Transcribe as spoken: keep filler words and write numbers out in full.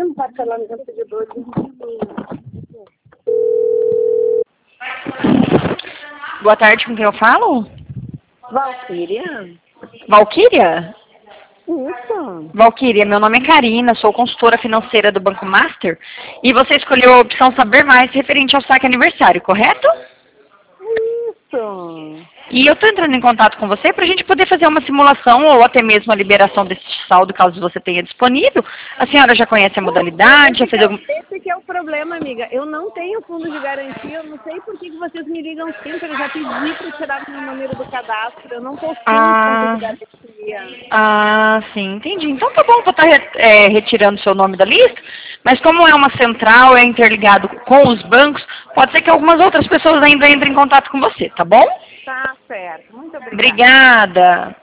mesmo parcelamento de dois. Boa tarde, com quem eu falo? Valquíria? Valquíria? Isso. Valquíria, meu nome é Karina, sou consultora financeira do Banco Master e você escolheu a opção Saber Mais referente ao saque aniversário, correto? Isso. E eu estou entrando em contato com você para a gente poder fazer uma simulação ou até mesmo a liberação desse saldo, caso você tenha disponível. A senhora já conhece a modalidade? Já Esse que, fez é, algum... esse que é o problema, amiga. Eu não tenho fundo de garantia, eu não sei por que que vocês me ligam sempre. Eu já pedi para tirar meu número do cadastro, eu não possuo fundo de Ah, garantia. ah, sim, entendi. Então tá bom, vou estar é, retirando seu nome da lista, mas como é uma central, é interligado com os bancos, pode ser que algumas outras pessoas ainda entrem em contato com você, tá bom? Tá certo. Muito obrigada. Obrigada.